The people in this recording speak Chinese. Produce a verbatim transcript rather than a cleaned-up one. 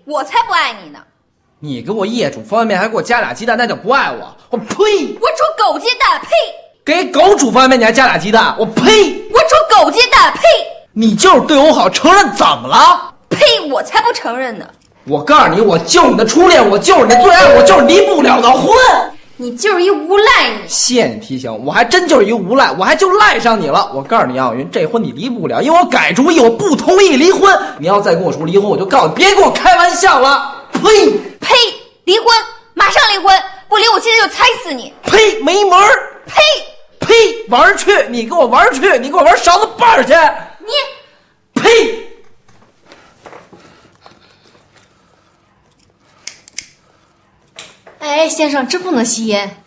我才不爱你呢！ 你给我夜煮方便面还给我加俩鸡蛋，那叫不爱我！我呸！ 我煮狗鸡蛋，呸！ 给狗煮方便面你还加俩鸡蛋，我呸！ 我煮狗鸡蛋，呸！ 你就是对我好，承认怎么了？ 呸！我才不承认呢！ 我告诉你，我就是你的初恋，我就是你的最爱，我就是离不了的婚。 你就是一无赖你！ 谢谢你提醒，我还真就是一无赖，我还就赖上你了。我告诉你，杨晓云，这婚你离不了，因为我改主意，我不同意离婚。你要再跟我说离婚，我就告诉你，别跟我开玩笑了。呸！ 呸！离婚，马上离婚！不离我今天就踩死你！ 呸！没门儿！ 呸！ 呸！玩去！你跟我玩去！你跟我玩勺子把儿去！ 你呸！ 哎，先生，这不能吸烟。